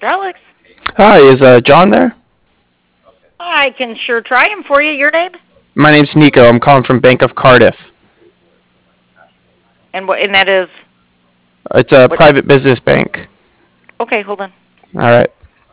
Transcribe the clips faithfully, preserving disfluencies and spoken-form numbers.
Hydraulics. Hi, is uh, John there? I can sure try him for you. Your name? My name's Nico. I'm calling from Bank of Cardiff. And what? And that is. It's a What? private business bank. Okay, hold on. All right.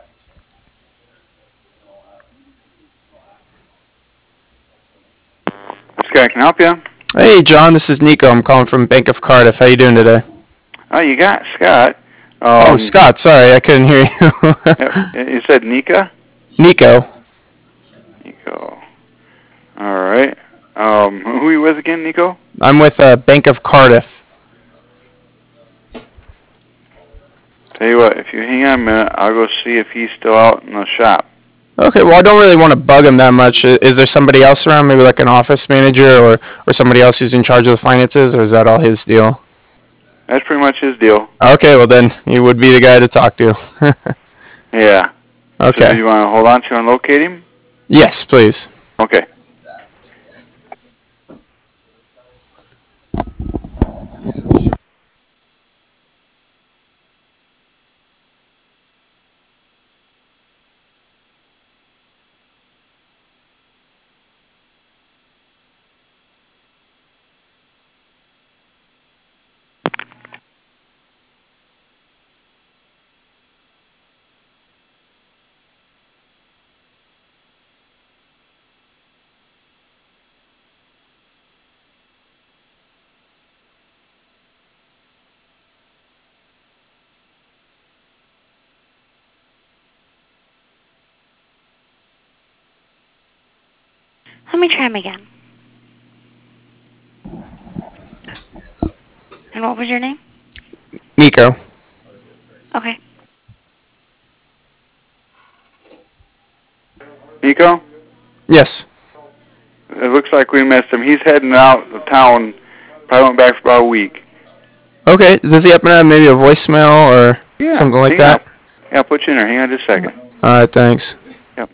This guy can help you. Hey, John. This is Nico. I'm calling from Bank of Cardiff. How you doing today? Oh, you got Scott. Um, oh, Scott. Sorry, I couldn't hear you. You said Nika? Nico. Nico. All right. Um, who are you with again, Nico? I'm with uh, Bank of Cardiff. Tell you what, if you hang on a minute, I'll go see if he's still out in the shop. Okay, well, I don't really want to bug him that much. Is there somebody else around, maybe like an office manager or, or somebody else who's in charge of the finances, or is that all his deal? That's pretty much his deal. Okay, well then, he would be the guy to talk to. Yeah. Okay. So do you want to hold on to and locate him? Yes, please. Okay. Let me try him again. And what was your name? Nico. Okay. Nico? Yes. It looks like we missed him. He's heading out of town. Probably went back for about a week. Okay, does he happen to have maybe a voicemail or Yeah, something like hang that? on. Yeah, I'll put you in there. Hang on just a second. Alright, thanks. Yep.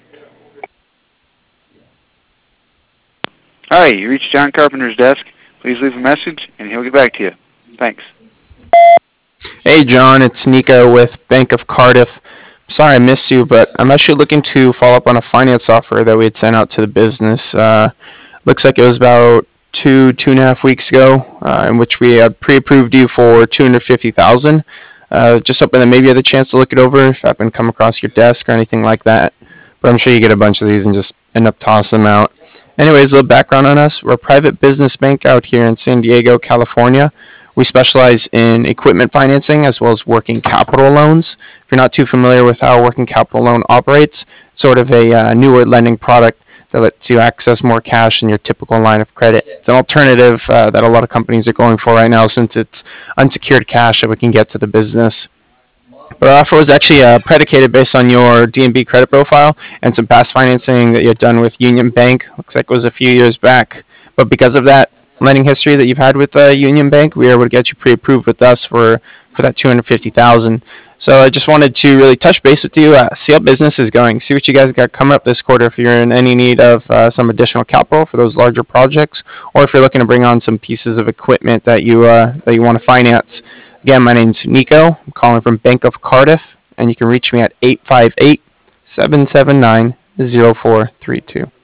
Hi, you reached John Carpenter's desk. Please leave a message, and he'll get back to you. Thanks. Hey, John, it's Nico with Bank of Cardiff. Sorry I missed you, but I'm actually looking to follow up on a finance offer that we had sent out to the business. Uh, looks like it was about two, two and a half weeks ago, uh, in which we had pre-approved you for two hundred fifty thousand dollars. Uh, just hoping that maybe you had the chance to look it over if it happened to come across your desk or anything like that. But I'm sure you get a bunch of these and just end up tossing them out. Anyways, a little background on us. We're a private business bank out here in San Diego, California. We specialize in equipment financing as well as working capital loans. If you're not too familiar with how a working capital loan operates, it's sort of a uh, newer lending product that lets you access more cash than your typical line of credit. It's an alternative uh, that a lot of companies are going for right now since it's unsecured cash that we can get to the business. But our offer was actually uh, predicated based on your D N B credit profile and some past financing that you had done with Union Bank. Looks like it was a few years back. But because of that lending history that you've had with uh, Union Bank, we were able to get you pre-approved with us for, for that two hundred fifty thousand dollars. So I just wanted to really touch base with you, uh, see how business is going, see what you guys got coming up this quarter if you're in any need of uh, some additional capital for those larger projects, or if you're looking to bring on some pieces of equipment that you uh, that you want to finance. Again, my name's Nico. I'm calling from Bank of Cardiff, and you can reach me at eight five eight, seven seven nine, zero four three two.